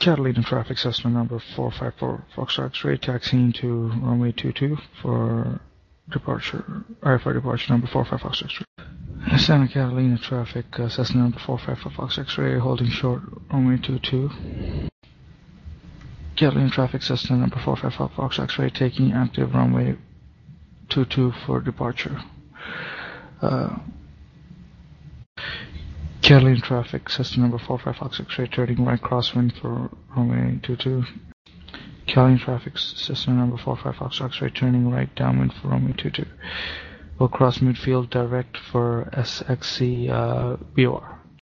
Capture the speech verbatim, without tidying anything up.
Catalina traffic, Cessna number four five four Foxtrot X-ray, taxiing to runway two two for departure, or for departure number four five Foxtrot X-ray. Santa Catalina traffic, uh, Cessna number four five four Fox X-ray, holding short runway two two. Catalina traffic, Cessna number four five four Fox X-ray, taking active runway two two for departure. Uh, Catalina traffic, Cessna number four five Fox X-ray, turning right crosswind for runway two two. Catalina traffic, Cessna number four five Fox X-ray, turning right downwind for runway two two. Will cross midfield direct for S X C uh, B O R.